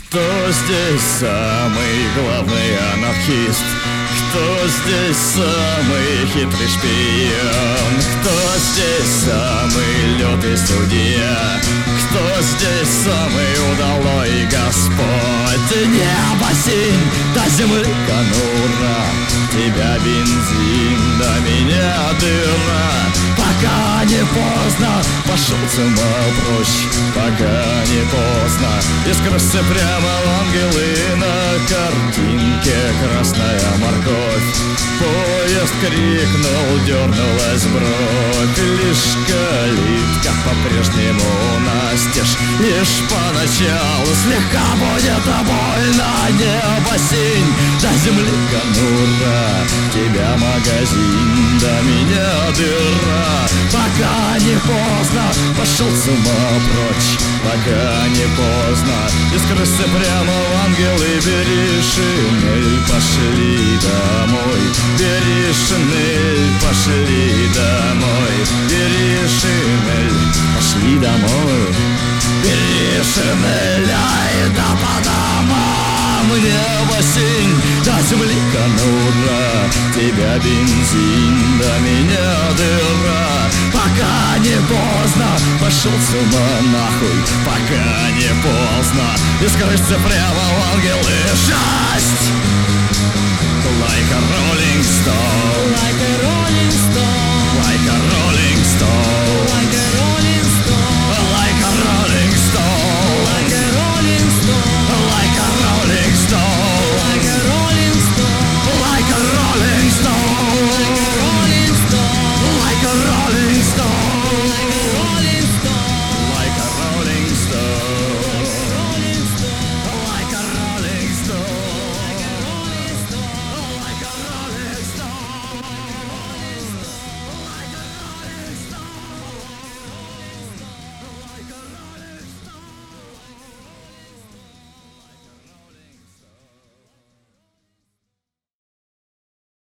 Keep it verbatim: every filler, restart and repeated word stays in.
Кто здесь самый главный анархист? Кто здесь самый хитрый шпион? Кто здесь самый лютый судья? Кто здесь самый удалой Господь? Небо синь, до земли конура, тебя бензин, до меня дыра. Пока не поздно, пошел с ума прочь, пока не поздно. Искрышься прямо в ангелы, на картинке красная морковь. Поезд крикнул, дернулась бровь, лишь калитка по-прежнему настежь. Лишь поначалу слегка будет больно. Небо синь, до земли конура, тебя магазин, до меня дыра. Пока не поздно, пошел с ума прочь, пока не поздно. Искрышься прямо в ангелы, бери шинель, пошли домой. Бери шинель, пошли домой. Бери шинель, пошли домой. Бери шинель, ай да по домам. Небо синь, до земли конура, тебя бензин, до меня дыра. Пока не поздно, пошел с ума нахуй, пока не поздно. Искрышься прямо в ангелы, шесть. Like a rolling stone, Like a rolling stone, like a rolling stone.